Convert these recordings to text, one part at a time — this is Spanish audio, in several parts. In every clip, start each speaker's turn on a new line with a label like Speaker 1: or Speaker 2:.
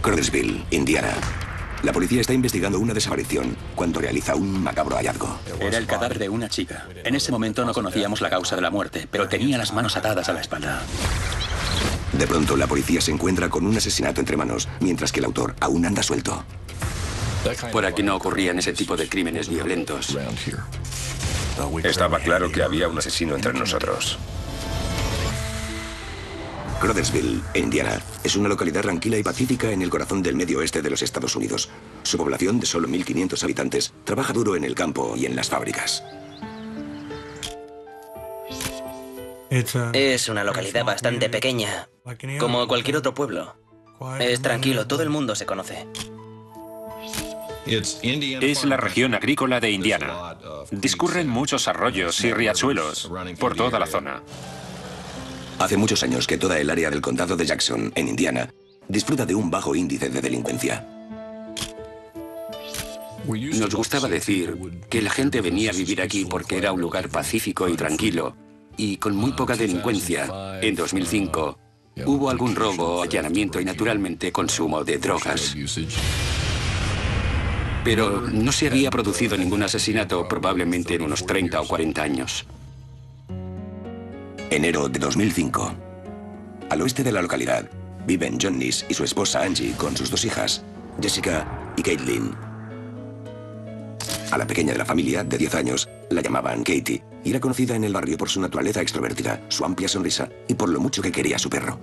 Speaker 1: Crothersville, Indiana. La policía está investigando una desaparición cuando realiza un macabro hallazgo.
Speaker 2: Era el cadáver de una chica. En ese momento no conocíamos la causa de la muerte, pero tenía las manos atadas a la espalda.
Speaker 1: De pronto, la policía se encuentra con un asesinato entre manos, mientras que el autor aún anda suelto.
Speaker 3: Por aquí no ocurrían ese tipo de crímenes violentos.
Speaker 4: Estaba claro que había un asesino entre nosotros.
Speaker 1: Crothersville, Indiana, es una localidad tranquila y pacífica en el corazón del medio oeste de los Estados Unidos. Su población, de solo 1.500 habitantes, trabaja duro en el campo y en las fábricas.
Speaker 5: Es una localidad bastante pequeña, como cualquier otro pueblo. Es tranquilo, todo el mundo se conoce.
Speaker 6: Es la región agrícola de Indiana. Discurren muchos arroyos y riachuelos por toda la zona.
Speaker 1: Hace muchos años que toda el área del condado de Jackson, en Indiana, disfruta de un bajo índice de delincuencia.
Speaker 3: Nos gustaba decir que la gente venía a vivir aquí porque era un lugar pacífico y tranquilo, y con muy poca delincuencia. En 2005 hubo algún robo, allanamiento y naturalmente consumo de drogas. Pero no se había producido ningún asesinato probablemente en unos 30 o 40 años.
Speaker 1: Enero de 2005. Al oeste de la localidad viven John Neese y su esposa Angie con sus dos hijas, Jessica y Caitlin. A la pequeña de la familia, de 10 años, la llamaban Katie y era conocida en el barrio por su naturaleza extrovertida, su amplia sonrisa y por lo mucho que quería a su perro.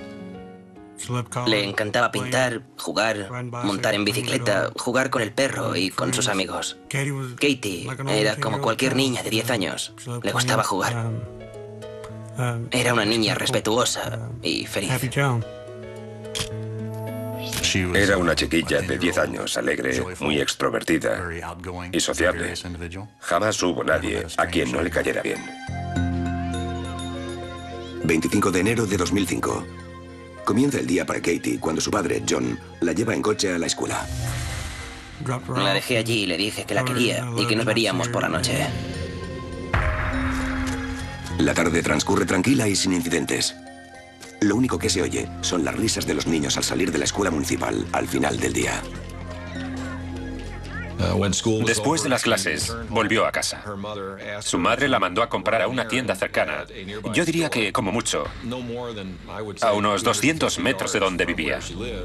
Speaker 5: Le encantaba pintar, jugar, montar en bicicleta, jugar con el perro y con sus amigos. Katie era como cualquier niña de 10 años. Le gustaba jugar. Era una niña respetuosa y feliz.
Speaker 4: Era una chiquilla de 10 años, alegre, muy extrovertida y sociable. Jamás hubo nadie a quien no le cayera bien.
Speaker 1: 25 de enero de 2005. Comienza el día para Katie cuando su padre, John, la lleva en coche a la escuela.
Speaker 5: La dejé allí y le dije que la quería y que nos veríamos por la noche.
Speaker 1: La tarde transcurre tranquila y sin incidentes. Lo único que se oye son las risas de los niños al salir de la escuela municipal al final del día.
Speaker 6: Después de las clases, volvió a casa. Su madre la mandó a comprar a una tienda cercana. Yo diría que, como mucho, a unos 200 metros de donde vivía.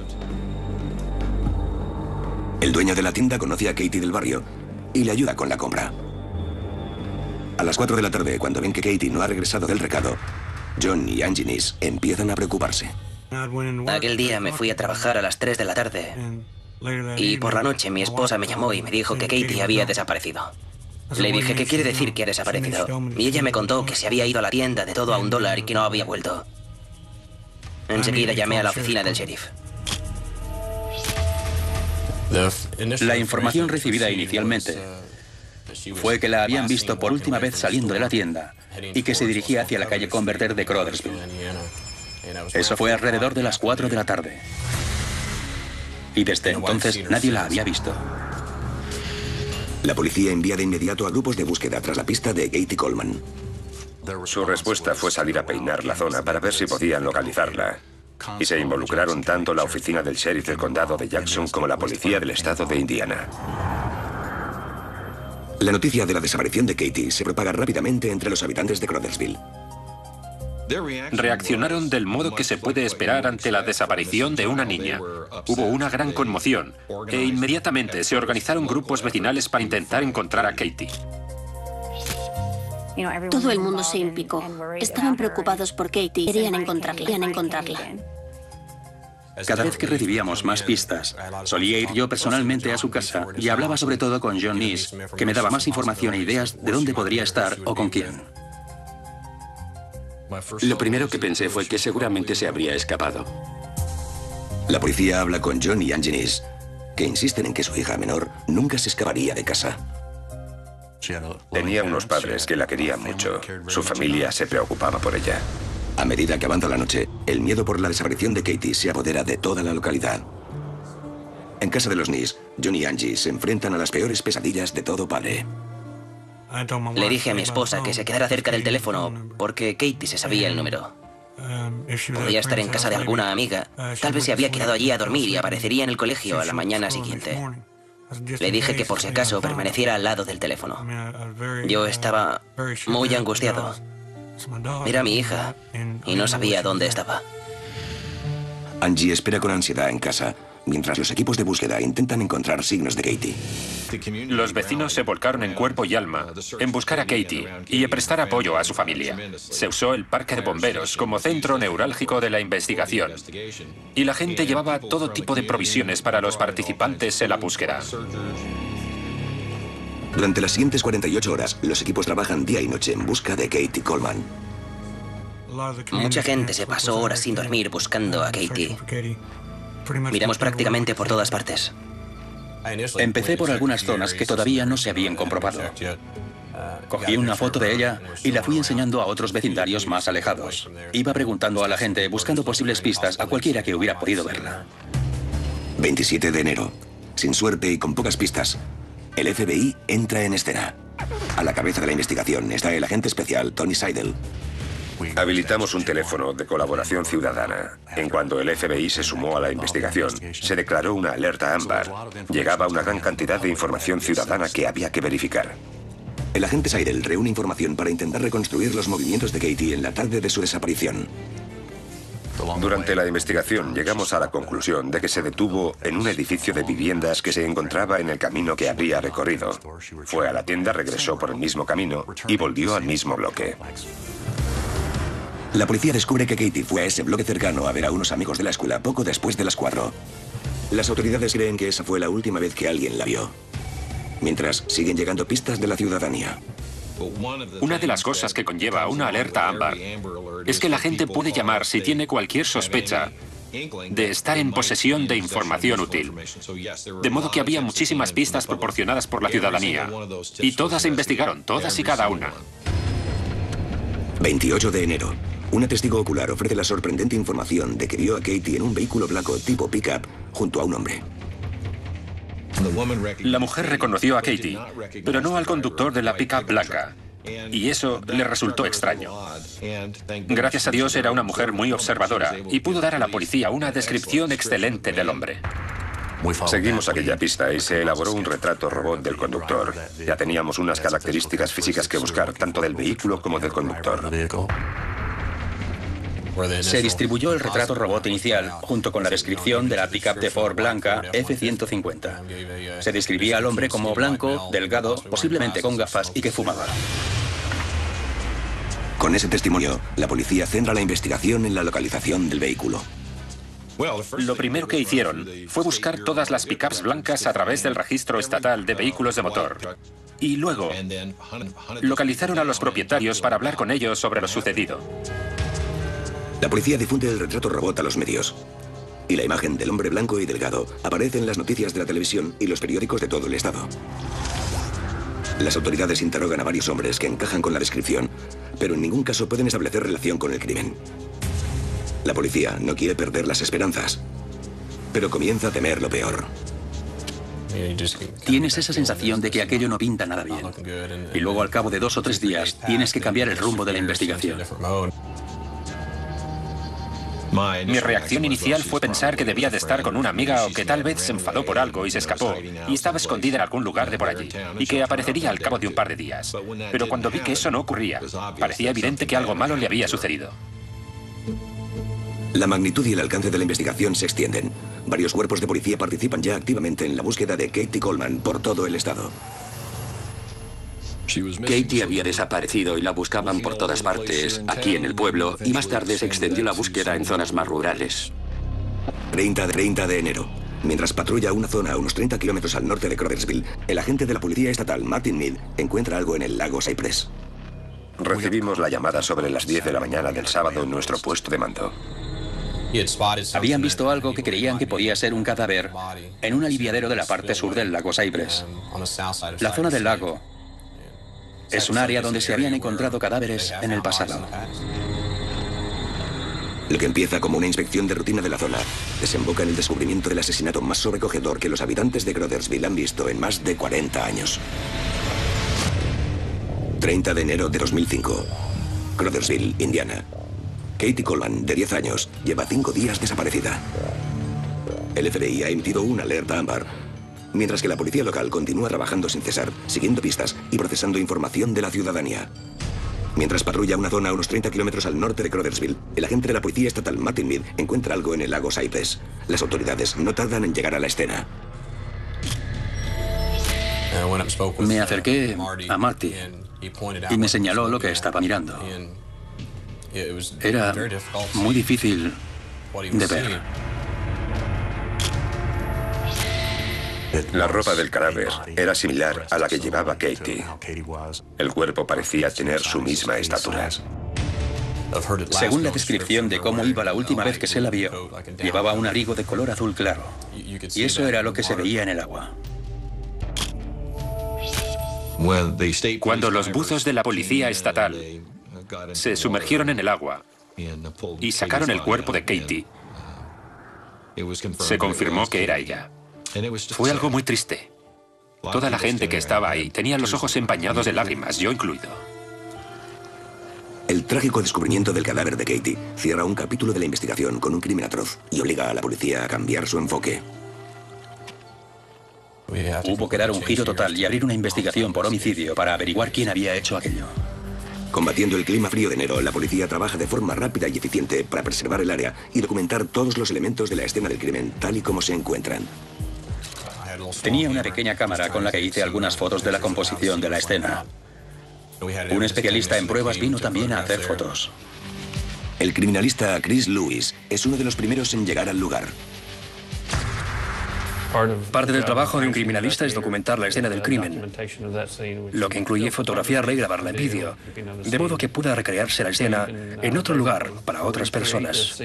Speaker 1: El dueño de la tienda conoce a Katie del barrio y le ayuda con la compra. A las 4 de la tarde, cuando ven que Katie no ha regresado del recado, John y Angie Neese empiezan a preocuparse.
Speaker 5: Aquel día me fui a trabajar a las 3 de la tarde. Y por la noche mi esposa me llamó y me dijo que Katie había desaparecido. Le dije, ¿qué quiere decir que ha desaparecido? Y ella me contó que se había ido a la tienda de todo a $1 y que no había vuelto. Enseguida llamé a la oficina del sheriff.
Speaker 2: La información recibida inicialmente fue que la habían visto por última vez saliendo de la tienda y que se dirigía hacia la calle Converter de Crothersville. Eso fue alrededor de las 4 de la tarde. Y desde entonces nadie la había visto.
Speaker 1: La policía envía de inmediato a grupos de búsqueda tras la pista de Katie Coleman.
Speaker 4: Su respuesta fue salir a peinar la zona para ver si podían localizarla. Y se involucraron tanto la oficina del sheriff del condado de Jackson como la policía del estado de Indiana.
Speaker 1: La noticia de la desaparición de Katie se propaga rápidamente entre los habitantes de Crothersville.
Speaker 6: Reaccionaron del modo que se puede esperar ante la desaparición de una niña. Hubo una gran conmoción e inmediatamente se organizaron grupos vecinales para intentar encontrar a Katie.
Speaker 7: Todo el mundo se implicó. Estaban preocupados por Katie. Querían encontrarla.
Speaker 2: Cada vez que recibíamos más pistas, solía ir yo personalmente a su casa y hablaba sobre todo con John Neese, que me daba más información e ideas de dónde podría estar o con quién.
Speaker 3: Lo primero que pensé fue que seguramente se habría escapado.
Speaker 1: La policía habla con John y Angie Neese, que insisten en que su hija menor nunca se escaparía de casa.
Speaker 4: Tenía unos padres que la querían mucho. Su familia se preocupaba por ella.
Speaker 1: A medida que avanza la noche, el miedo por la desaparición de Katie se apodera de toda la localidad. En casa de los Neese, John y Angie se enfrentan a las peores pesadillas de todo padre.
Speaker 5: Le dije a mi esposa que se quedara cerca del teléfono porque Katie se sabía el número. Podía estar en casa de alguna amiga. Tal vez se había quedado allí a dormir y aparecería en el colegio a la mañana siguiente. Le dije que por si acaso permaneciera al lado del teléfono. Yo estaba muy angustiado. Era mi hija y no sabía dónde estaba.
Speaker 1: Angie espera con ansiedad en casa, mientras los equipos de búsqueda intentan encontrar signos de Katie.
Speaker 6: Los vecinos se volcaron en cuerpo y alma en buscar a Katie y en prestar apoyo a su familia. Se usó el parque de bomberos como centro neurálgico de la investigación y la gente llevaba todo tipo de provisiones para los participantes en la búsqueda.
Speaker 1: Durante las siguientes 48 horas, los equipos trabajan día y noche en busca de Katie Coleman.
Speaker 5: Mucha gente se pasó horas sin dormir buscando a Katie. Miramos prácticamente por todas partes.
Speaker 2: Empecé por algunas zonas que todavía no se habían comprobado. Cogí una foto de ella y la fui enseñando a otros vecindarios más alejados. Iba preguntando a la gente, buscando posibles pistas a cualquiera que hubiera podido verla.
Speaker 1: 27 de enero. Sin suerte y con pocas pistas, el FBI entra en escena. A la cabeza de la investigación está el agente especial Tony Seidel.
Speaker 4: Habilitamos un teléfono de colaboración ciudadana. En cuanto el FBI se sumó a la investigación, se declaró una alerta ámbar. Llegaba una gran cantidad de información ciudadana que había que verificar.
Speaker 1: El agente Seidel reúne información para intentar reconstruir los movimientos de Katie en la tarde de su desaparición.
Speaker 4: Durante la investigación llegamos a la conclusión de que se detuvo en un edificio de viviendas que se encontraba en el camino que había recorrido. Fue a la tienda, regresó por el mismo camino y volvió al mismo bloque.
Speaker 1: La policía descubre que Katie fue a ese bloque cercano a ver a unos amigos de la escuela poco después de las 4. Las autoridades creen que esa fue la última vez que alguien la vio. Mientras, siguen llegando pistas de la ciudadanía.
Speaker 6: Una de las cosas que conlleva una alerta ámbar es que la gente puede llamar si tiene cualquier sospecha de estar en posesión de información útil. De modo que había muchísimas pistas proporcionadas por la ciudadanía. Y todas se investigaron, todas y cada una.
Speaker 1: 28 de enero. Una testigo ocular ofrece la sorprendente información de que vio a Katie en un vehículo blanco tipo pick-up junto a un hombre.
Speaker 6: La mujer reconoció a Katie, pero no al conductor de la pick-up blanca. Y eso le resultó extraño. Gracias a Dios era una mujer muy observadora y pudo dar a la policía una descripción excelente del hombre.
Speaker 4: Seguimos aquella pista y se elaboró un retrato robot del conductor. Ya teníamos unas características físicas que buscar, tanto del vehículo como del conductor.
Speaker 2: Se distribuyó el retrato robot inicial, junto con la descripción de la pick-up de Ford blanca F-150. Se describía al hombre como blanco, delgado, posiblemente con gafas y que fumaba.
Speaker 1: Con ese testimonio, la policía centra la investigación en la localización del vehículo.
Speaker 6: Lo primero que hicieron fue buscar todas las pick-ups blancas a través del registro estatal de vehículos de motor. Y luego localizaron a los propietarios para hablar con ellos sobre lo sucedido.
Speaker 1: La policía difunde el retrato robot a los medios. Y la imagen del hombre blanco y delgado aparece en las noticias de la televisión y los periódicos de todo el estado. Las autoridades interrogan a varios hombres que encajan con la descripción, pero en ningún caso pueden establecer relación con el crimen. La policía no quiere perder las esperanzas, pero comienza a temer lo peor.
Speaker 2: Tienes esa sensación de que aquello no pinta nada bien. Y luego, al cabo de 2 o 3 días, tienes que cambiar el rumbo de la investigación.
Speaker 6: Mi reacción inicial fue pensar que debía de estar con una amiga o que tal vez se enfadó por algo y se escapó y estaba escondida en algún lugar de por allí y que aparecería al cabo de un par de días. Pero cuando vi que eso no ocurría, parecía evidente que algo malo le había sucedido.
Speaker 1: La magnitud y el alcance de la investigación se extienden. Varios cuerpos de policía participan ya activamente en la búsqueda de Katie Coleman por todo el estado.
Speaker 3: Katie había desaparecido y la buscaban por todas partes, aquí en el pueblo, y más tarde se extendió la búsqueda en zonas más rurales.
Speaker 1: 30 de enero. Mientras patrulla una zona a unos 30 kilómetros al norte de Crothersville, el agente de la policía estatal, Martin Mead, encuentra algo en el lago Cypress.
Speaker 4: Recibimos la llamada sobre las 10 de la mañana del sábado en nuestro puesto de mando.
Speaker 2: Habían visto algo que creían que podía ser un cadáver en un aliviadero de la parte sur del lago Cypress. La zona del lago es un área donde se habían encontrado cadáveres en el pasado.
Speaker 1: Lo que empieza como una inspección de rutina de la zona desemboca en el descubrimiento del asesinato más sobrecogedor que los habitantes de Crothersville han visto en más de 40 años. 30 de enero de 2005. Crothersville, Indiana. Katie Coleman, de 10 años, lleva 5 días desaparecida. El FBI ha emitido una alerta ámbar, mientras que la policía local continúa trabajando sin cesar, siguiendo pistas y procesando información de la ciudadanía. Mientras patrulla una zona a unos 30 kilómetros al norte de Crothersville, el agente de la policía estatal Martin Mead encuentra algo en el lago Cypress. Las autoridades no tardan en llegar a la escena.
Speaker 2: Me acerqué a Marty y me señaló lo que estaba mirando. Era muy difícil de ver.
Speaker 4: La ropa del cadáver era similar a la que llevaba Katie. El cuerpo parecía tener su misma estatura.
Speaker 2: Según la descripción de cómo iba la última vez que se la vio, llevaba un abrigo de color azul claro. Y eso era lo que se veía en el agua.
Speaker 6: Cuando los buzos de la policía estatal se sumergieron en el agua y sacaron el cuerpo de Katie, se confirmó que era ella. Fue algo muy triste. Toda la gente que estaba ahí tenía los ojos empañados de lágrimas, yo incluido.
Speaker 1: El trágico descubrimiento del cadáver de Katie cierra un capítulo de la investigación con un crimen atroz y obliga a la policía a cambiar su enfoque.
Speaker 2: Hubo que dar un giro total y abrir una investigación por homicidio para averiguar quién había hecho aquello.
Speaker 1: Combatiendo el clima frío de enero, la policía trabaja de forma rápida y eficiente para preservar el área y documentar todos los elementos de la escena del crimen tal y como se encuentran.
Speaker 2: Tenía una pequeña cámara con la que hice algunas fotos de la composición de la escena. Un especialista en pruebas vino también a hacer fotos.
Speaker 1: El criminalista Chris Lewis es uno de los primeros en llegar al lugar.
Speaker 8: Parte del trabajo de un criminalista es documentar la escena del crimen, lo que incluye fotografiarla y grabarla en vídeo, de modo que pueda recrearse la escena en otro lugar para otras personas.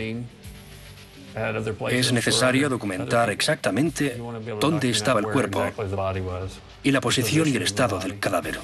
Speaker 8: Es necesario documentar exactamente dónde estaba el cuerpo y la posición y el estado del cadáver.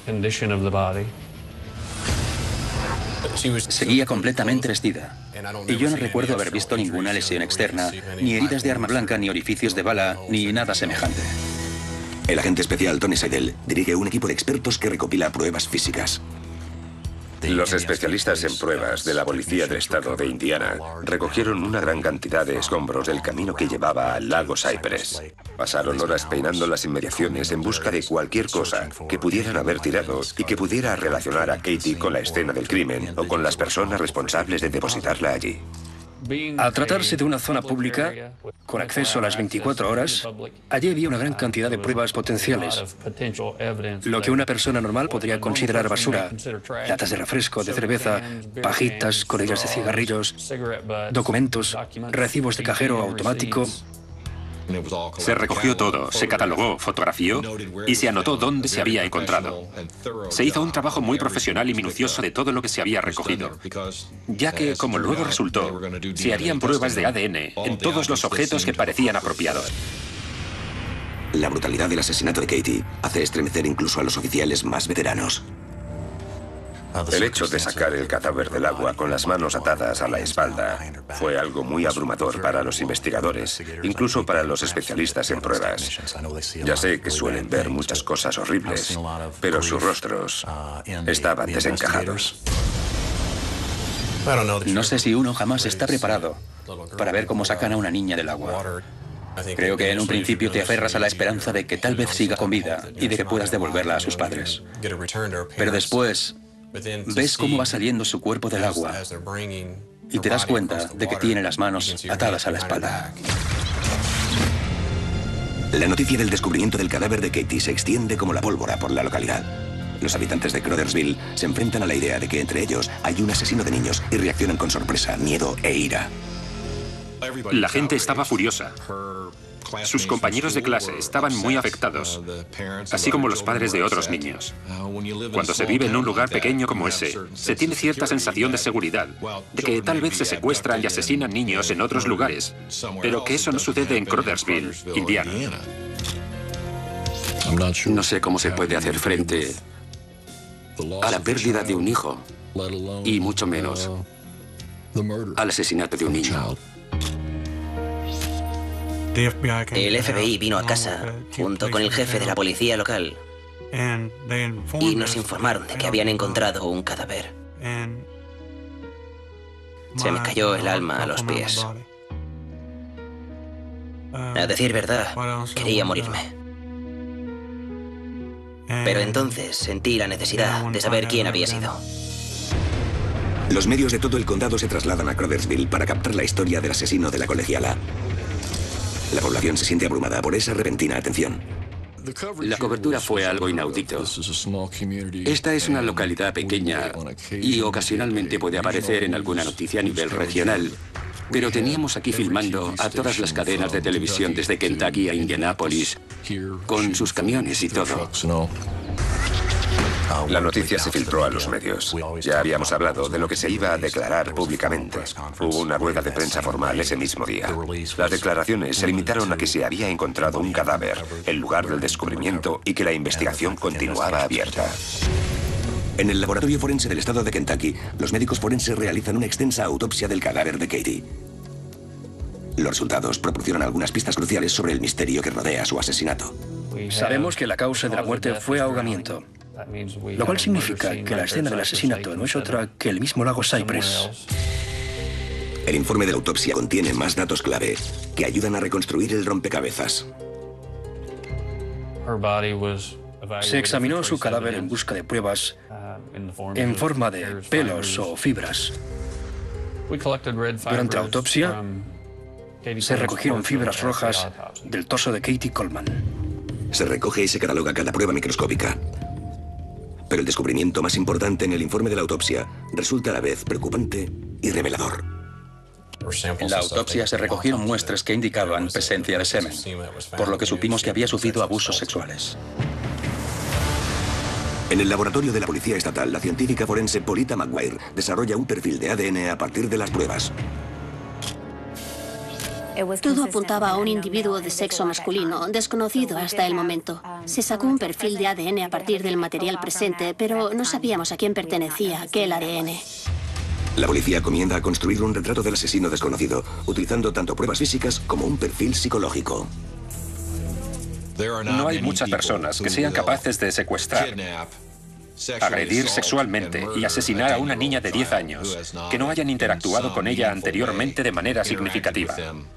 Speaker 2: Seguía completamente vestida. Y yo no recuerdo haber visto ninguna lesión externa, ni heridas de arma blanca, ni orificios de bala, ni nada semejante.
Speaker 1: El agente especial Tony Seidel dirige un equipo de expertos que recopila pruebas físicas.
Speaker 4: Los especialistas en pruebas de la Policía del Estado de Indiana recogieron una gran cantidad de escombros del camino que llevaba al lago Cypress. Pasaron horas peinando las inmediaciones en busca de cualquier cosa que pudieran haber tirado y que pudiera relacionar a Katie con la escena del crimen o con las personas responsables de depositarla allí.
Speaker 8: Al tratarse de una zona pública, con acceso a las 24 horas, allí había una gran cantidad de pruebas potenciales. Lo que una persona normal podría considerar basura: latas de refresco, de cerveza, pajitas, colillas de cigarrillos, documentos, recibos de cajero automático.
Speaker 6: Se recogió todo, se catalogó, fotografió y se anotó dónde se había encontrado. Se hizo un trabajo muy profesional y minucioso de todo lo que se había recogido, ya que, como luego resultó, se harían pruebas de ADN en todos los objetos que parecían apropiados.
Speaker 1: La brutalidad del asesinato de Katie hace estremecer incluso a los oficiales más veteranos.
Speaker 4: El hecho de sacar el cadáver del agua con las manos atadas a la espalda fue algo muy abrumador para los investigadores, incluso para los especialistas en pruebas. Ya sé que suelen ver muchas cosas horribles, pero sus rostros estaban desencajados.
Speaker 2: No sé si uno jamás está preparado para ver cómo sacan a una niña del agua. Creo que en un principio te aferras a la esperanza de que tal vez siga con vida y de que puedas devolverla a sus padres. Pero después ves cómo va saliendo su cuerpo del agua y te das cuenta de que tiene las manos atadas a la espalda.
Speaker 1: La noticia del descubrimiento del cadáver de Katie se extiende como la pólvora por la localidad. Los habitantes de Crothersville se enfrentan a la idea de que entre ellos hay un asesino de niños y reaccionan con sorpresa, miedo e ira.
Speaker 6: La gente estaba furiosa. Sus compañeros de clase estaban muy afectados, así como los padres de otros niños. Cuando se vive en un lugar pequeño como ese, se tiene cierta sensación de seguridad, de que tal vez se secuestran y asesinan niños en otros lugares, pero que eso no sucede en Crothersville, Indiana.
Speaker 3: No sé cómo se puede hacer frente a la pérdida de un hijo, y mucho menos al asesinato de un niño.
Speaker 5: El FBI vino a casa junto con el jefe de la policía local y nos informaron de que habían encontrado un cadáver. Se me cayó el alma a los pies. A decir verdad, quería morirme. Pero entonces sentí la necesidad de saber quién había sido.
Speaker 1: Los medios de todo el condado se trasladan a Crothersville para captar la historia del asesino de la colegiala. La población se siente abrumada por esa repentina atención.
Speaker 3: La cobertura fue algo inaudito. Esta es una localidad pequeña y ocasionalmente puede aparecer en alguna noticia a nivel regional. Pero teníamos aquí filmando a todas las cadenas de televisión desde Kentucky a Indianápolis, con sus camiones y todo.
Speaker 4: La noticia se filtró a los medios. Ya habíamos hablado de lo que se iba a declarar públicamente. Hubo una rueda de prensa formal ese mismo día. Las declaraciones se limitaron a que se había encontrado un cadáver, el lugar del descubrimiento y que la investigación continuaba abierta.
Speaker 1: En el laboratorio forense del estado de Kentucky, los médicos forenses realizan una extensa autopsia del cadáver de Katie. Los resultados proporcionan algunas pistas cruciales sobre el misterio que rodea su asesinato.
Speaker 8: Sabemos que la causa de la muerte fue ahogamiento, lo cual significa que la escena del asesinato no es otra que el mismo lago Cypress.
Speaker 1: El informe de la autopsia contiene más datos clave que ayudan a reconstruir el rompecabezas.
Speaker 8: Se examinó su cadáver en busca de pruebas en forma de pelos o fibras. Durante la autopsia, se recogieron fibras rojas del torso de Katie Coleman.
Speaker 1: Se recoge y se cataloga cada prueba microscópica. Pero el descubrimiento más importante en el informe de la autopsia resulta a la vez preocupante y revelador.
Speaker 2: En la autopsia se recogieron muestras que indicaban presencia de semen, por lo que supimos que había sufrido abusos sexuales.
Speaker 1: En el laboratorio de la Policía Estatal, la científica forense Polita McGuire desarrolla un perfil de ADN a partir de las pruebas.
Speaker 7: Todo apuntaba a un individuo de sexo masculino, desconocido hasta el momento. Se sacó un perfil de ADN a partir del material presente, pero no sabíamos a quién pertenecía aquel ADN.
Speaker 1: La policía comienza a construir un retrato del asesino desconocido, utilizando tanto pruebas físicas como un perfil psicológico.
Speaker 6: No hay muchas personas que sean capaces de secuestrar, agredir sexualmente y asesinar a una niña de 10 años que no hayan interactuado con ella anteriormente de manera significativa.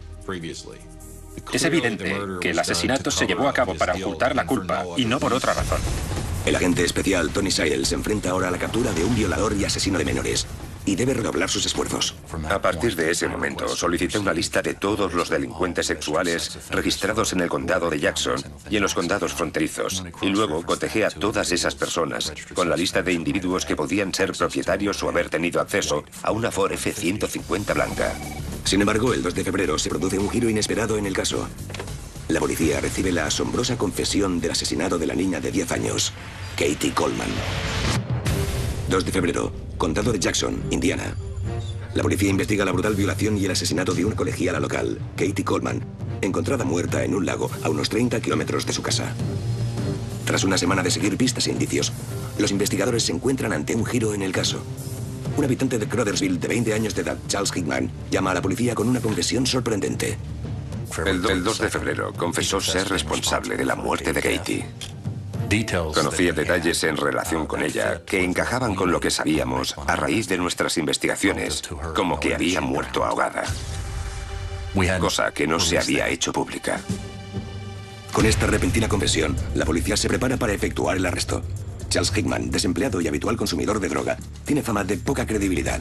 Speaker 6: Es evidente que el asesinato se llevó a cabo para ocultar la culpa y no por otra razón.
Speaker 1: El agente especial Tony Sile se enfrenta ahora a la captura de un violador y asesino de menores y debe redoblar sus esfuerzos.
Speaker 4: A partir de ese momento, solicité una lista de todos los delincuentes sexuales registrados en el condado de Jackson y en los condados fronterizos, y luego cotejé a todas esas personas con la lista de individuos que podían ser propietarios o haber tenido acceso a una Ford F-150 blanca.
Speaker 1: Sin embargo, el 2 de febrero se produce un giro inesperado en el caso. La policía recibe la asombrosa confesión del asesinato de la niña de 10 años, Katie Coleman. 2 de febrero, condado de Jackson, Indiana. La policía investiga la brutal violación y el asesinato de una colegiala local, Katie Coleman, encontrada muerta en un lago a unos 30 kilómetros de su casa. Tras una semana de seguir pistas e indicios, los investigadores se encuentran ante un giro en el caso. Un habitante de Crothersville de 20 años de edad, Charles Hickman, llama a la policía con una confesión sorprendente.
Speaker 4: El 2 de febrero confesó ser responsable de la muerte de Katie. Conocía detalles en relación con ella que encajaban con lo que sabíamos a raíz de nuestras investigaciones, como que había muerto ahogada, cosa que no se había hecho pública.
Speaker 1: Con esta repentina confesión, la policía se prepara para efectuar el arresto. Charles Hickman, desempleado y habitual consumidor de droga, tiene fama de poca credibilidad.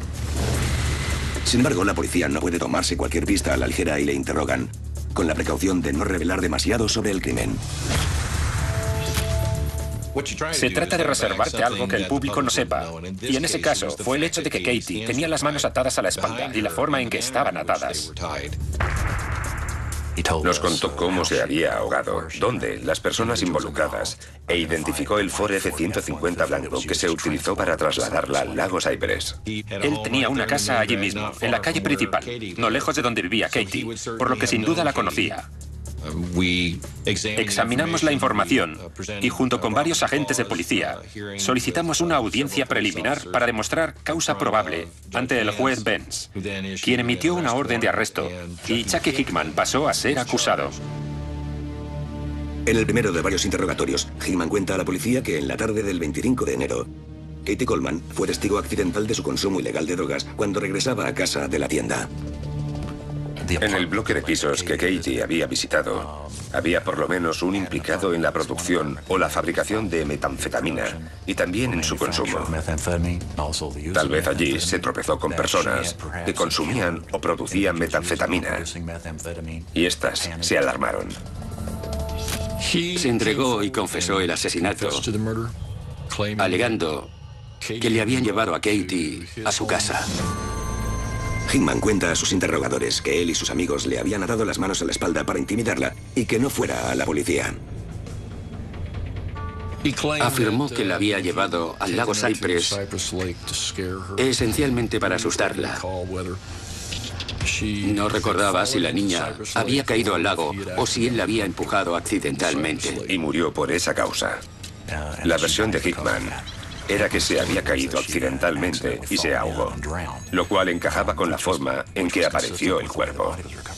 Speaker 1: Sin embargo, la policía no puede tomarse cualquier pista a la ligera y le interrogan, con la precaución de no revelar demasiado sobre el crimen.
Speaker 6: Se trata de reservarte algo que el público no sepa. Y en ese caso fue el hecho de que Katie tenía las manos atadas a la espalda y la forma en que estaban atadas.
Speaker 4: Nos contó cómo se había ahogado, dónde, las personas involucradas, e identificó el Ford F-150 blanco que se utilizó para trasladarla al lago Cypress.
Speaker 6: Él tenía una casa allí mismo, en la calle principal, no lejos de donde vivía Katie, por lo que sin duda la conocía. Examinamos la información y junto con varios agentes de policía solicitamos una audiencia preliminar para demostrar causa probable ante el juez Benz, quien emitió una orden de arresto y Chucky Hickman pasó a ser acusado.
Speaker 1: En el primero de varios interrogatorios, Hickman cuenta a la policía que en la tarde del 25 de enero, Katie Coleman fue testigo accidental de su consumo ilegal de drogas cuando regresaba a casa de la tienda.
Speaker 4: En el bloque de pisos que Katie había visitado, había por lo menos un implicado en la producción o la fabricación de metanfetamina y también en su consumo. Tal vez allí se tropezó con personas que consumían o producían metanfetamina y estas se alarmaron.
Speaker 3: Se entregó y confesó el asesinato, alegando que le habían llevado a Katie a su casa.
Speaker 1: Hickman cuenta a sus interrogadores que él y sus amigos le habían atado las manos a la espalda para intimidarla y que no fuera a la policía.
Speaker 3: Afirmó que la había llevado al lago Cypress esencialmente para asustarla. No recordaba si la niña había caído al lago o si él la había empujado accidentalmente.
Speaker 4: Y murió por esa causa. La versión de Hickman era que se había caído accidentalmente y se ahogó, lo cual encajaba con la forma en que apareció el cuerpo.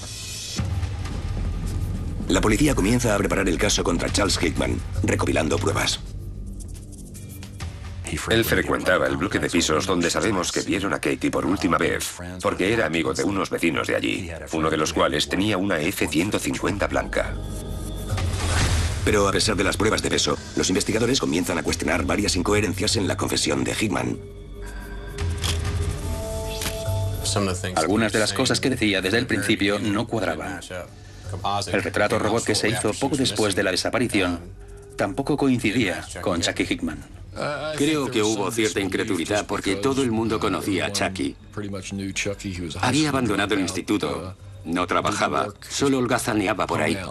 Speaker 1: La policía comienza a preparar el caso contra Charles Hickman, recopilando pruebas.
Speaker 4: Él frecuentaba el bloque de pisos donde sabemos que vieron a Katie por última vez, porque era amigo de unos vecinos de allí, uno de los cuales tenía una F-150 blanca.
Speaker 1: Pero a pesar de las pruebas de peso, los investigadores comienzan a cuestionar varias incoherencias en la confesión de Hickman.
Speaker 2: Algunas de las cosas que decía desde el principio no cuadraban. El retrato robot que se hizo poco después de la desaparición tampoco coincidía con Chucky Hickman.
Speaker 3: Creo que hubo cierta incredulidad porque todo el mundo conocía a Chucky. Había abandonado el instituto, no trabajaba, solo holgazaneaba por ahí.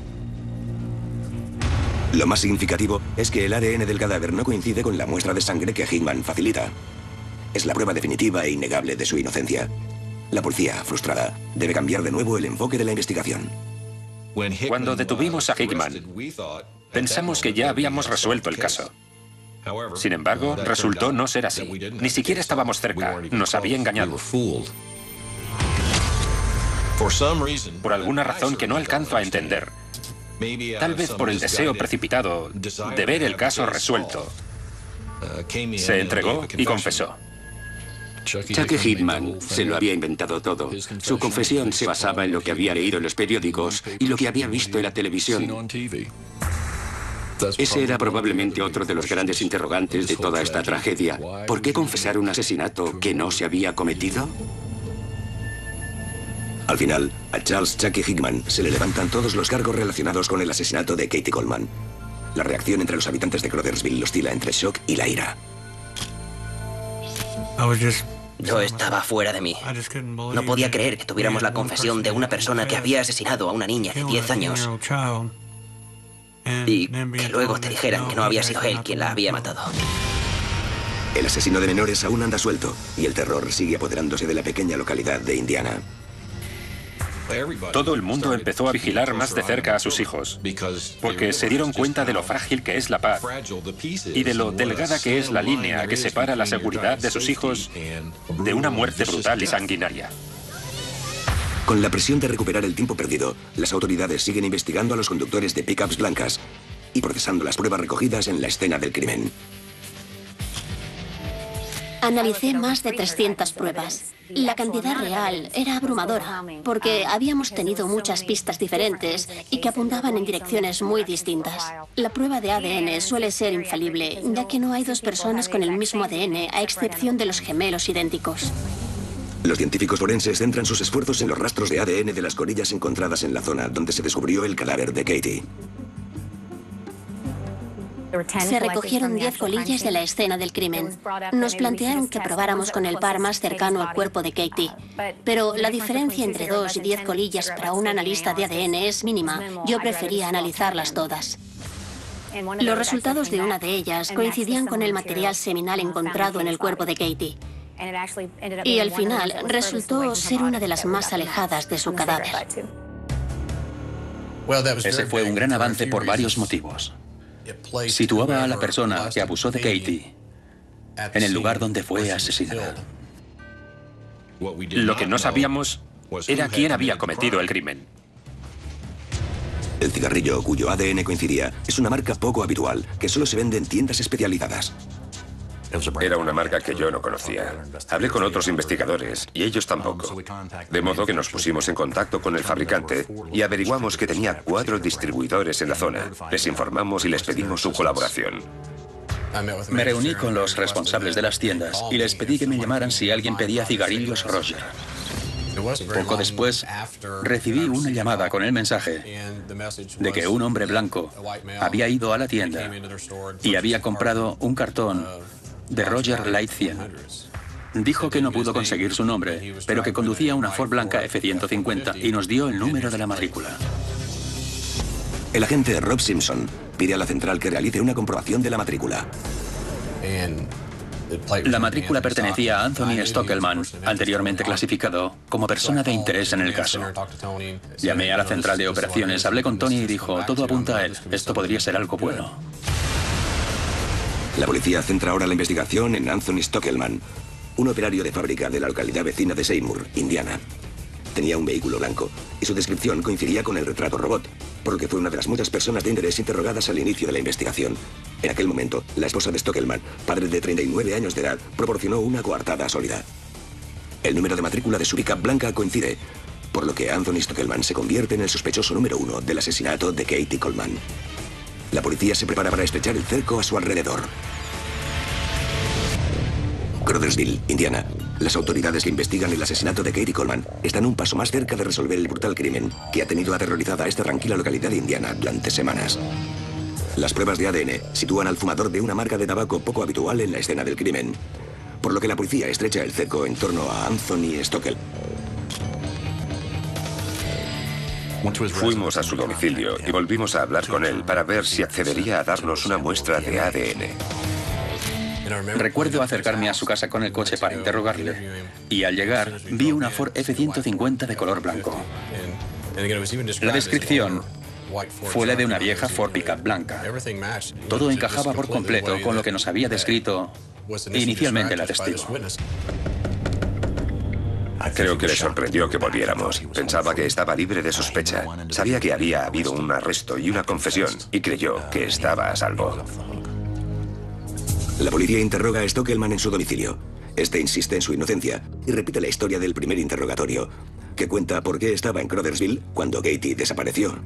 Speaker 1: Lo más significativo es que el ADN del cadáver no coincide con la muestra de sangre que Hickman facilita. Es la prueba definitiva e innegable de su inocencia. La policía, frustrada, debe cambiar de nuevo el enfoque de la investigación.
Speaker 6: Cuando detuvimos a Hickman, pensamos que ya habíamos resuelto el caso. Sin embargo, resultó no ser así. Ni siquiera estábamos cerca. Nos había engañado. Por alguna razón que no alcanzo a entender. Tal vez por el deseo precipitado de ver el caso resuelto. Se entregó y confesó.
Speaker 3: Chucky Hickman se lo había inventado todo. Su confesión se basaba en lo que había leído en los periódicos y lo que había visto en la televisión. Ese era probablemente otro de los grandes interrogantes de toda esta tragedia. ¿Por qué confesar un asesinato que no se había cometido?
Speaker 1: Al final, a Charles Chucky Hickman se le levantan todos los cargos relacionados con el asesinato de Katie Coleman. La reacción entre los habitantes de Crothersville oscila entre shock y la ira.
Speaker 5: Yo estaba fuera de mí. No podía creer que tuviéramos la confesión de una persona que había asesinado a una niña de 10 años. Y que luego te dijeran que no había sido él quien la había matado.
Speaker 1: El asesino de menores aún anda suelto y el terror sigue apoderándose de la pequeña localidad de Indiana.
Speaker 6: Todo el mundo empezó a vigilar más de cerca a sus hijos, porque se dieron cuenta de lo frágil que es la paz y de lo delgada que es la línea que separa la seguridad de sus hijos de una muerte brutal y sanguinaria.
Speaker 1: Con la presión de recuperar el tiempo perdido, las autoridades siguen investigando a los conductores de pickups blancas y procesando las pruebas recogidas en la escena del crimen.
Speaker 7: Analicé más de 300 pruebas. La cantidad real era abrumadora, porque habíamos tenido muchas pistas diferentes y que apuntaban en direcciones muy distintas. La prueba de ADN suele ser infalible, ya que no hay dos personas con el mismo ADN, a excepción de los gemelos idénticos.
Speaker 1: Los científicos forenses centran sus esfuerzos en los rastros de ADN de las colillas encontradas en la zona donde se descubrió el cadáver de Katie.
Speaker 7: Se recogieron 10 colillas de la escena del crimen. Nos plantearon que probáramos con el par más cercano al cuerpo de Katie. Pero la diferencia entre 2 y 10 colillas para un analista de ADN es mínima. Yo prefería analizarlas todas. Los resultados de una de ellas coincidían con el material seminal encontrado en el cuerpo de Katie. Y al final resultó ser una de las más alejadas de su cadáver.
Speaker 2: Ese fue un gran avance por varios motivos. Situaba a la persona que abusó de Katie en el lugar donde fue asesinada.
Speaker 6: Lo que no sabíamos era quién había cometido el crimen.
Speaker 1: El cigarrillo cuyo ADN coincidía es una marca poco habitual que solo se vende en tiendas especializadas.
Speaker 4: Era una marca que yo no conocía. Hablé con otros investigadores y ellos tampoco. De modo que nos pusimos en contacto con el fabricante y averiguamos que tenía 4 distribuidores en la zona. Les informamos y les pedimos su colaboración.
Speaker 2: Me reuní con los responsables de las tiendas y les pedí que me llamaran si alguien pedía cigarrillos Roger. Poco después, recibí una llamada con el mensaje de que un hombre blanco había ido a la tienda y había comprado un cartón de Roger Light 100. Dijo que no pudo conseguir su nombre, pero que conducía una Ford blanca F-150 y nos dio el número de la matrícula.
Speaker 1: El agente Rob Simpson pide a la central que realice una comprobación de la matrícula.
Speaker 2: La matrícula pertenecía a Anthony Stockelman, anteriormente clasificado como persona de interés en el caso. Llamé a la central de operaciones, hablé con Tony y dijo, todo apunta a él, esto podría ser algo bueno.
Speaker 1: La policía centra ahora la investigación en Anthony Stockelman, un operario de fábrica de la localidad vecina de Seymour, Indiana. Tenía un vehículo blanco y su descripción coincidía con el retrato robot, por lo que fue una de las muchas personas de interés interrogadas al inicio de la investigación. En aquel momento, la esposa de Stockelman, padre de 39 años de edad, proporcionó una coartada sólida. El número de matrícula de su pickup blanca coincide, por lo que Anthony Stockelman se convierte en el sospechoso número 1 del asesinato de Katie Coleman. La policía se prepara para estrechar el cerco a su alrededor. Crothersville, Indiana. Las autoridades que investigan el asesinato de Katie Coleman están un paso más cerca de resolver el brutal crimen que ha tenido aterrorizada a esta tranquila localidad de Indiana durante semanas. Las pruebas de ADN sitúan al fumador de una marca de tabaco poco habitual en la escena del crimen, por lo que la policía estrecha el cerco en torno a Anthony Stockelman.
Speaker 4: Fuimos a su domicilio y volvimos a hablar con él para ver si accedería a darnos una muestra de ADN.
Speaker 2: Recuerdo acercarme a su casa con el coche para interrogarle y al llegar vi una Ford F-150 de color blanco. La descripción fue la de una vieja Ford pickup blanca. Todo encajaba por completo con lo que nos había descrito inicialmente la testigo.
Speaker 4: Creo que le sorprendió que volviéramos. Pensaba que estaba libre de sospecha. Sabía que había habido un arresto y una confesión y creyó que estaba a salvo.
Speaker 1: La policía interroga a Stockelman en su domicilio. Este insiste en su inocencia y repite la historia del primer interrogatorio, que cuenta por qué estaba en Crothersville cuando Katie desapareció.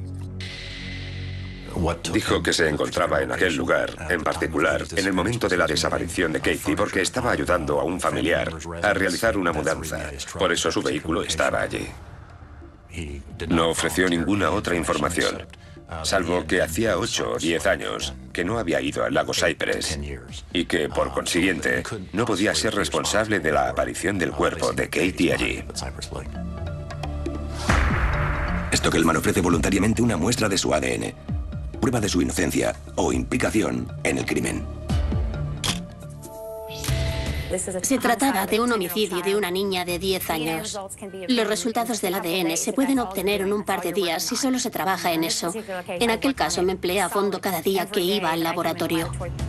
Speaker 4: Dijo que se encontraba en aquel lugar, en particular, en el momento de la desaparición de Katie, porque estaba ayudando a un familiar a realizar una mudanza. Por eso su vehículo estaba allí. No ofreció ninguna otra información, salvo que hacía 8 o 10 años que no había ido al lago Cypress y que, por consiguiente, no podía ser responsable de la aparición del cuerpo de Katie allí.
Speaker 1: Stockelman ofrece voluntariamente una muestra de su ADN, prueba de su inocencia o implicación en el crimen.
Speaker 7: Se trataba de un homicidio de una niña de 10 años. Los resultados del ADN se pueden obtener en un par de días si solo se trabaja en eso. En aquel caso me empleé a fondo cada día que iba al laboratorio.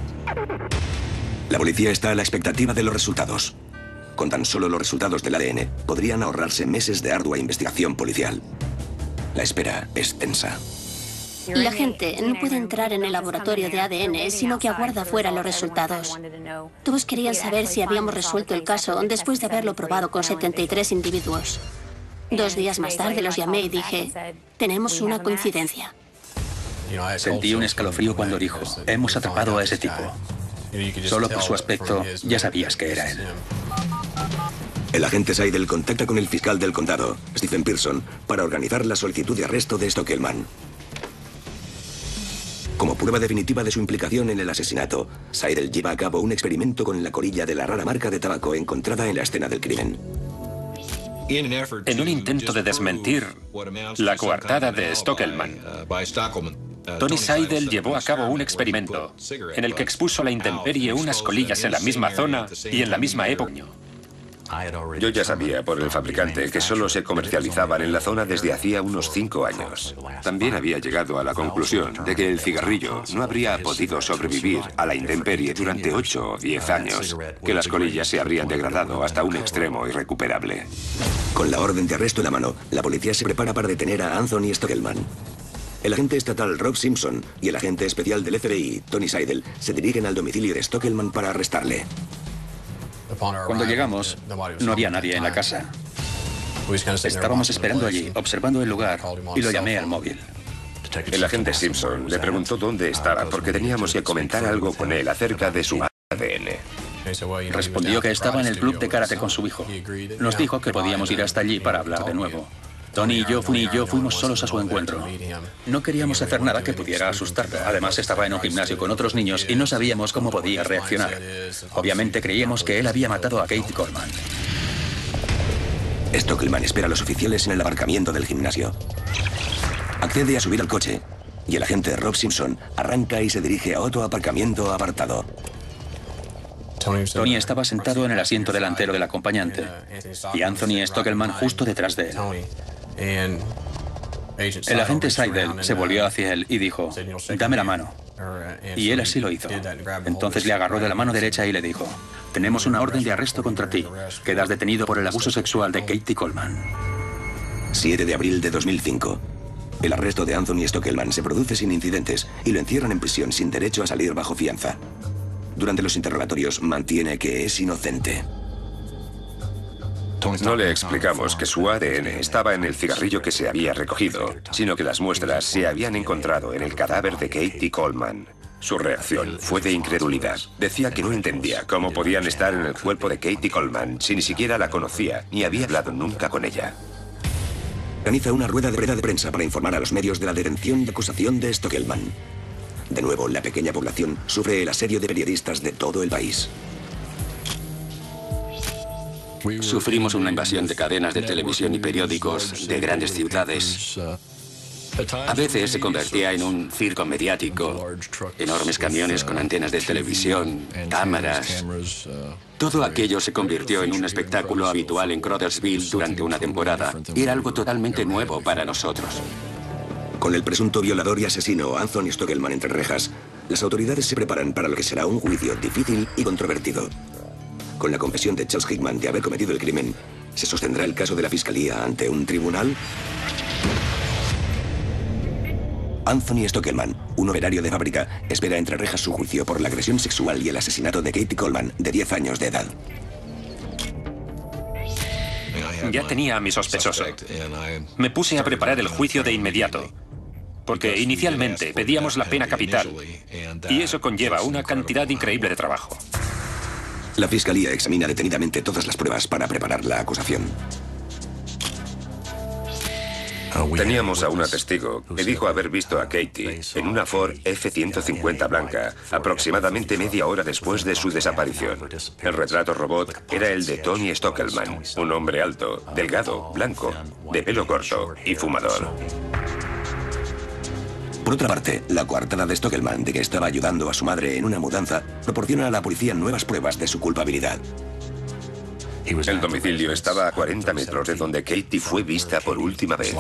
Speaker 1: La policía está a la expectativa de los resultados. Con tan solo los resultados del ADN, podrían ahorrarse meses de ardua investigación policial. La espera es tensa.
Speaker 7: La gente no puede entrar en el laboratorio de ADN, sino que aguarda fuera los resultados. Todos querían saber si habíamos resuelto el caso después de haberlo probado con 73 individuos. 2 días más tarde los llamé y dije, tenemos una coincidencia.
Speaker 2: Sentí un escalofrío cuando dijo, hemos atrapado a ese tipo. Solo por su aspecto ya sabías que era él.
Speaker 1: El agente Seidel contacta con el fiscal del condado, Stephen Pearson, para organizar la solicitud de arresto de Stockelman. Como prueba definitiva de su implicación en el asesinato, Seidel lleva a cabo un experimento con la colilla de la rara marca de tabaco encontrada en la escena del crimen.
Speaker 6: En un intento de desmentir la coartada de Stockelman, Tony Seidel llevó a cabo un experimento en el que expuso a la intemperie unas colillas en la misma zona y en la misma época.
Speaker 4: Yo ya sabía por el fabricante que solo se comercializaban en la zona desde hacía unos 5 años. También había llegado a la conclusión de que el cigarrillo no habría podido sobrevivir a la intemperie durante 8 o 10 años, que las colillas se habrían degradado hasta un extremo irrecuperable.
Speaker 1: Con la orden de arresto en la mano, la policía se prepara para detener a Anthony Stockelman. El agente estatal Rob Simpson y el agente especial del FBI, Tony Seidel, se dirigen al domicilio de Stockelman para arrestarle.
Speaker 2: Cuando llegamos, no había nadie en la casa. Estábamos esperando allí, observando el lugar, y lo llamé al móvil.
Speaker 4: El agente Simpson le preguntó dónde estaba porque teníamos que comentar algo con él acerca de su ADN.
Speaker 2: Respondió que estaba en el club de karate con su hijo. Nos dijo que podíamos ir hasta allí para hablar de nuevo. Tony y yo fuimos solos a su encuentro. No queríamos hacer nada que pudiera asustarlo. Además, estaba en un gimnasio con otros niños y no sabíamos cómo podía reaccionar. Obviamente creíamos que él había matado a Katie Coleman.
Speaker 1: Stockelman espera a los oficiales en el aparcamiento del gimnasio. Accede a subir al coche y el agente Rob Simpson arranca y se dirige a otro aparcamiento apartado.
Speaker 2: Tony estaba sentado en el asiento delantero del acompañante y Anthony Stockelman justo detrás de él. El agente Seidel se volvió hacia él y dijo, dame la mano. Y él así lo hizo. Entonces le agarró de la mano derecha y le dijo, tenemos una orden de arresto contra ti. Quedas detenido por el abuso sexual de Katie Coleman.
Speaker 1: 7 de abril de 2005. El arresto de Anthony Stockelman se produce sin incidentes y lo encierran en prisión sin derecho a salir bajo fianza. Durante los interrogatorios mantiene que es inocente.
Speaker 4: No le explicamos que su ADN estaba en el cigarrillo que se había recogido, sino que las muestras se habían encontrado en el cadáver de Katie Coleman. Su reacción fue de incredulidad. Decía que no entendía cómo podían estar en el cuerpo de Katie Coleman si ni siquiera la conocía ni había hablado nunca con ella.
Speaker 1: Organiza una rueda de prensa para informar a los medios de la detención y acusación de Stockelman. De nuevo, la pequeña población sufre el asedio de periodistas de todo el país.
Speaker 3: Sufrimos una invasión de cadenas de televisión y periódicos de grandes ciudades. A veces se convertía en un circo mediático, enormes camiones con antenas de televisión, cámaras. Todo aquello se convirtió en un espectáculo habitual en Crothersville durante una temporada. Era algo totalmente nuevo para nosotros.
Speaker 1: Con el presunto violador y asesino Anthony Stockelman entre rejas, las autoridades se preparan para lo que será un juicio difícil y controvertido. Con la confesión de Charles Hickman de haber cometido el crimen, ¿se sostendrá el caso de la fiscalía ante un tribunal? Anthony Stockelman, un operario de fábrica, espera entre rejas su juicio por la agresión sexual y el asesinato de Katie Coleman, de 10 años de edad.
Speaker 6: Ya tenía a mi sospechoso. Me puse a preparar el juicio de inmediato, porque inicialmente pedíamos la pena capital, y eso conlleva una cantidad increíble de trabajo.
Speaker 1: La fiscalía examina detenidamente todas las pruebas para preparar la acusación.
Speaker 4: Teníamos a una testigo que dijo haber visto a Katie en una Ford F-150 blanca, aproximadamente media hora después de su desaparición. El retrato robot era el de Tony Stockelman, un hombre alto, delgado, blanco, de pelo corto y fumador.
Speaker 1: Por otra parte, la coartada de Stockelman de que estaba ayudando a su madre en una mudanza proporciona a la policía nuevas pruebas de su culpabilidad.
Speaker 4: El domicilio estaba a 40 metros de donde Katie fue vista por última vez.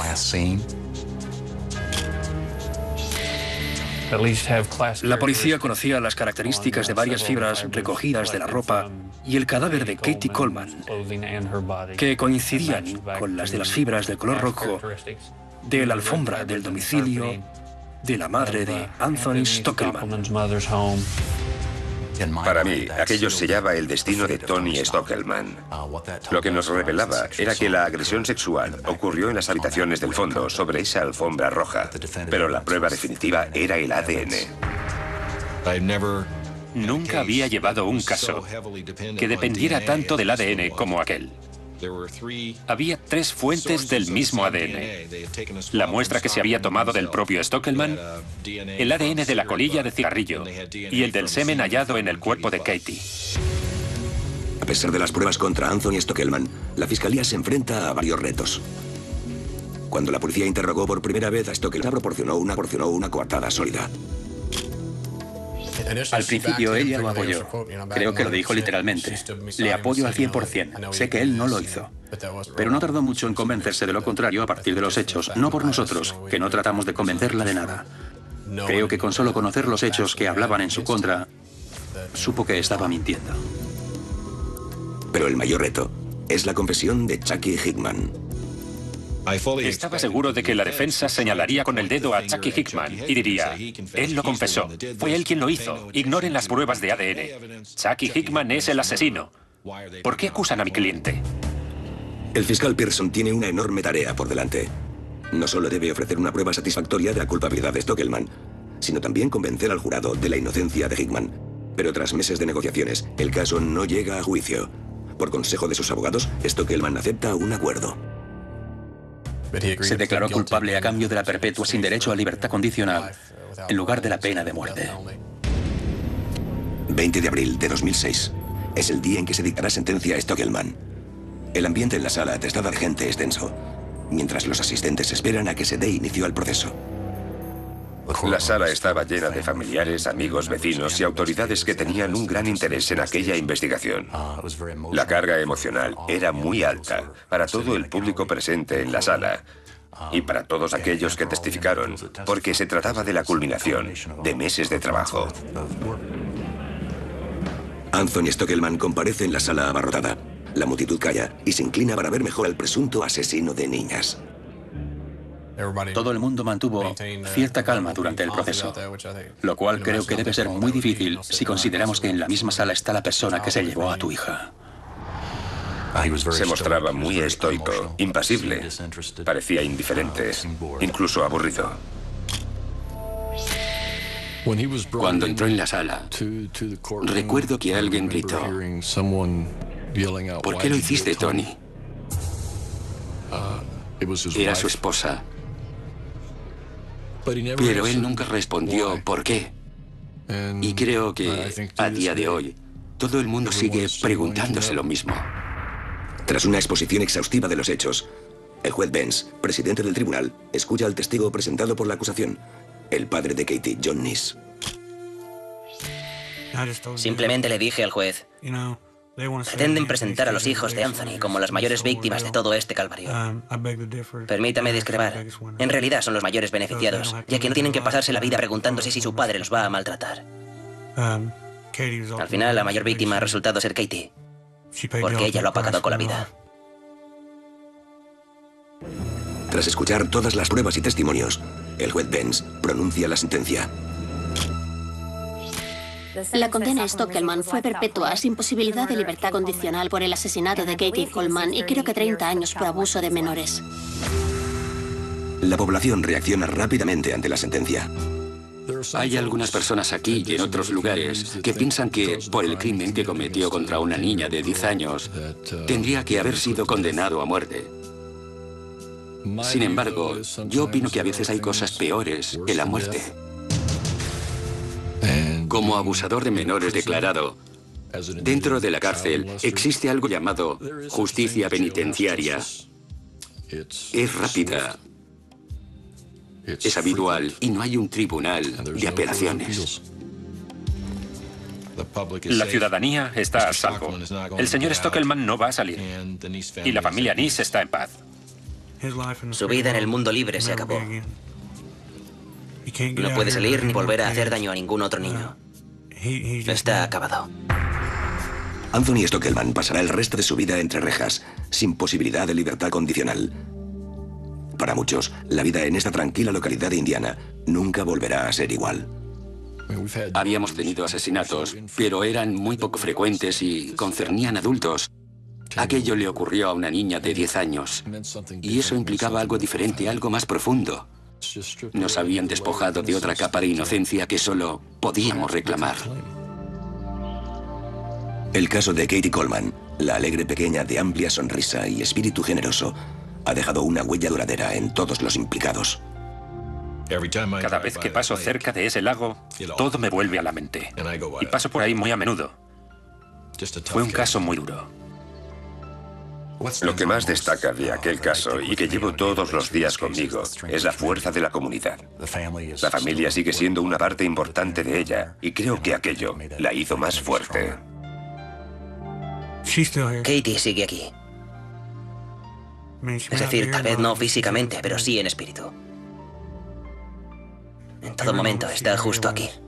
Speaker 8: La policía conocía las características de varias fibras recogidas de la ropa y el cadáver de Katie Coleman, que coincidían con las de las fibras de color rojo de la alfombra del domicilio de la madre de Anthony Stockelman.
Speaker 4: Para mí, aquello sellaba el destino de Tony Stockelman. Lo que nos revelaba era que la agresión sexual ocurrió en las habitaciones del fondo, sobre esa alfombra roja. Pero la prueba definitiva era el ADN.
Speaker 6: Nunca había llevado un caso que dependiera tanto del ADN como aquel. Había 3 fuentes del mismo ADN. La muestra que se había tomado del propio Stockelman, el ADN de la colilla de cigarrillo y el del semen hallado en el cuerpo de Katie.
Speaker 1: A pesar de las pruebas contra Anthony Stockelman, la fiscalía se enfrenta a varios retos. Cuando la policía interrogó por primera vez a Stockelman, proporcionó una coartada sólida.
Speaker 2: Al principio ella lo apoyó. Creo que lo dijo literalmente. Le apoyo al 100%. Sé que él no lo hizo. Pero no tardó mucho en convencerse de lo contrario a partir de los hechos, no por nosotros, que no tratamos de convencerla de nada. Creo que con solo conocer los hechos que hablaban en su contra, supo que estaba mintiendo.
Speaker 1: Pero el mayor reto es la confesión de Chucky Hickman.
Speaker 6: Estaba seguro de que la defensa señalaría con el dedo a Chucky Hickman y diría, él lo confesó, fue él quien lo hizo, ignoren las pruebas de ADN. Chucky Hickman es el asesino. ¿Por qué acusan a mi cliente?
Speaker 1: El fiscal Pearson tiene una enorme tarea por delante. No solo debe ofrecer una prueba satisfactoria de la culpabilidad de Stockelman, sino también convencer al jurado de la inocencia de Hickman. Pero tras meses de negociaciones, el caso no llega a juicio. Por consejo de sus abogados, Stockelman acepta un acuerdo.
Speaker 2: Se declaró culpable a cambio de la perpetua sin derecho a libertad condicional, en lugar de la pena de muerte.
Speaker 1: 20 de abril de 2006. Es el día en que se dictará sentencia a Stockelman. El ambiente en la sala atestada de gente es tenso, mientras los asistentes esperan a que se dé inicio al proceso.
Speaker 4: La sala estaba llena de familiares, amigos, vecinos y autoridades que tenían un gran interés en aquella investigación. La carga emocional era muy alta para todo el público presente en la sala y para todos aquellos que testificaron, porque se trataba de la culminación de meses de trabajo.
Speaker 1: Anthony Stockelman comparece en la sala abarrotada. La multitud calla y se inclina para ver mejor al presunto asesino de niñas.
Speaker 2: Todo el mundo mantuvo cierta calma durante el proceso, lo cual creo que debe ser muy difícil si consideramos que en la misma sala está la persona que se llevó a tu hija.
Speaker 4: Se mostraba muy estoico, impasible. Parecía indiferente, incluso aburrido.
Speaker 3: Cuando entró en la sala, recuerdo que alguien gritó, ¿por qué lo hiciste, Tony? Era su esposa. Pero él nunca respondió por qué. Y creo que, a día de hoy, todo el mundo sigue preguntándose lo mismo.
Speaker 1: Tras una exposición exhaustiva de los hechos, el juez Benz, presidente del tribunal, escucha al testigo presentado por la acusación, el padre de Katie, John Niss.
Speaker 5: Simplemente le dije al juez, pretenden presentar a los hijos de Anthony como las mayores víctimas de todo este calvario. Permítame discrepar. En realidad son los mayores beneficiados, ya que no tienen que pasarse la vida preguntándose si su padre los va a maltratar. Al final, la mayor víctima ha resultado ser Katie, porque ella lo ha pagado con la vida.
Speaker 1: Tras escuchar todas las pruebas y testimonios, el juez Benz pronuncia la sentencia.
Speaker 7: La condena a Stockelman fue perpetua, sin posibilidad de libertad condicional por el asesinato de Katie Coleman y creo que 30 años por abuso de menores.
Speaker 1: La población reacciona rápidamente ante la sentencia.
Speaker 3: Hay algunas personas aquí y en otros lugares que piensan que, por el crimen que cometió contra una niña de 10 años, tendría que haber sido condenado a muerte. Sin embargo, yo opino que a veces hay cosas peores que la muerte. Como abusador de menores declarado, dentro de la cárcel existe algo llamado justicia penitenciaria. Es rápida, es habitual y no hay un tribunal de apelaciones.
Speaker 6: La ciudadanía está a salvo. El señor Stockelman no va a salir. Y la familia Niss está en paz.
Speaker 5: Su vida en el mundo libre se acabó. No puede salir ni volver a hacer daño a ningún otro niño. Está acabado.
Speaker 1: Anthony Stockelman pasará el resto de su vida entre rejas, sin posibilidad de libertad condicional. Para muchos, la vida en esta tranquila localidad de Indiana nunca volverá a ser igual.
Speaker 3: Habíamos tenido asesinatos, pero eran muy poco frecuentes y concernían adultos. Aquello le ocurrió a una niña de 10 años, y eso implicaba algo diferente, algo más profundo. Nos habían despojado de otra capa de inocencia que solo podíamos reclamar.
Speaker 1: El caso de Katie Coleman, la alegre pequeña de amplia sonrisa y espíritu generoso, ha dejado una huella duradera en todos los implicados.
Speaker 6: Cada vez que paso cerca de ese lago, todo me vuelve a la mente. Y paso por ahí muy a menudo. Fue un caso muy duro.
Speaker 4: Lo que más destaca de aquel caso, y que llevo todos los días conmigo, es la fuerza de la comunidad. La familia sigue siendo una parte importante de ella, y creo que aquello la hizo más fuerte.
Speaker 5: Katie sigue aquí. Es decir, tal vez no físicamente, pero sí en espíritu. En todo momento está justo aquí.